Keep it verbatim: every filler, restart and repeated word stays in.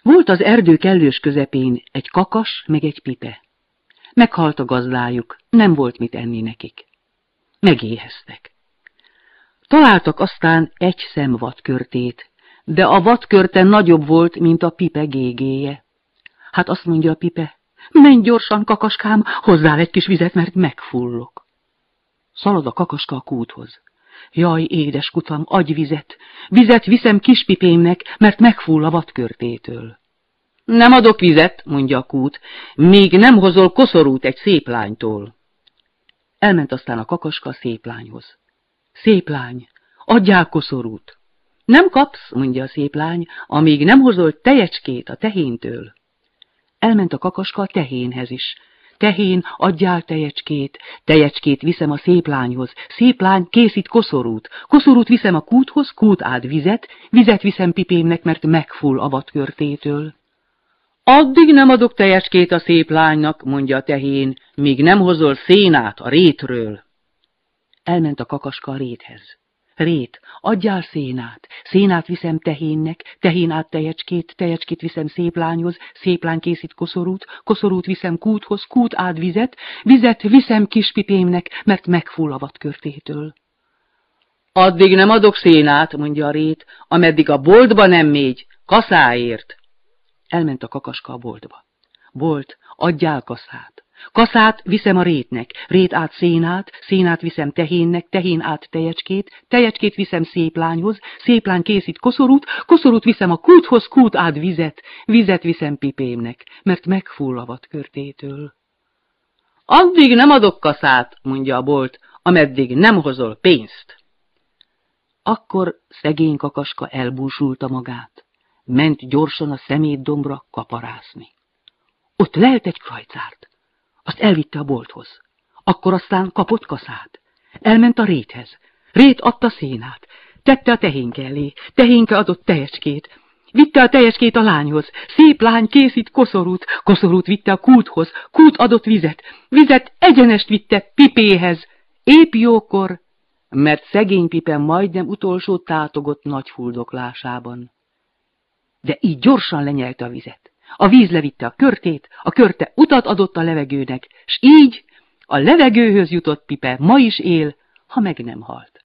Volt az erdő kellős közepén egy kakas meg egy pipe. Meghalt a gazdájuk, nem volt mit enni nekik. Megéheztek. Találtak aztán egy szem vadkörtét, de a vadkörte nagyobb volt, mint a pipe gégéje. Hát azt mondja a pipe, menj gyorsan, kakaskám, hozzál egy kis vizet, mert megfullok. Szalad a kakaska a kúthoz. Jaj, édes kutam, adj vizet, vizet viszem kispipémnek, mert megfull a vadkörtétől. Nem adok vizet, mondja a kút, míg nem hozol koszorút egy szép lánytól. Elment aztán a kakaska a szép lányhoz. Szép lány, adjál koszorút. Nem kapsz, mondja a szép lány, amíg nem hozol tejecskét a tehéntől. Elment a kakaska a tehénhez is. Tehén, adjál tejecskét, tejecskét viszem a szép lányhoz, szép lány, készít koszorút, koszorút viszem a kúthoz, kút áld vizet, vizet viszem pipémnek, mert megfull a vadkörtétől. Addig nem adok tejecskét a szép lánynak, mondja a tehén, míg nem hozol szénát a rétről. Elment a kakaska a réthez. Rét, adjál szénát, szénát viszem tehénnek, tehén át tejecskét, tejecskét viszem szép lányhoz, szép lány készít koszorút, koszorút viszem kúthoz, kút áld vizet, vizet viszem kispipémnek, mert megfull a vadkörtétől. Addig nem adok szénát, mondja a rét, ameddig a boltba nem mégy, kaszáért. Elment a kakaska a boltba. Bolt, adjál kaszát. Kaszát viszem a rétnek, rét át szénát, szénát viszem tehénnek, tehén át tejecskét, tejecskét viszem szép lányhoz, szép lány készít koszorút, koszorút viszem a kúthoz, kút át vizet, vizet viszem pipémnek, mert megfull a vadkörtétől. Addig nem adok kaszát, mondja a bolt, ameddig nem hozol pénzt. Akkor szegény kakaska elbúsulta magát, ment gyorsan a szemétdombra kaparászni. Ott lelt egy krajcárt. Azt elvitte a bolthoz. Akkor aztán kapott kaszát. Elment a réthez. Rét adta szénát. Tette a tehénke elé. Tehénke adott tejecskét. Vitte a tejecskét a lányhoz. Szép lány készít koszorút. Koszorút vitte a kúthoz. Kút adott vizet. Vizet egyenest vitte pipéhez. Épp jókor, mert szegény pipe majdnem utolsó tátogott nagy fuldoklásában. De így gyorsan lenyelte a vizet. A víz levitte a körtét, a körte utat adott a levegőnek, s így a levegőhöz jutott pipe ma is él, ha meg nem halt.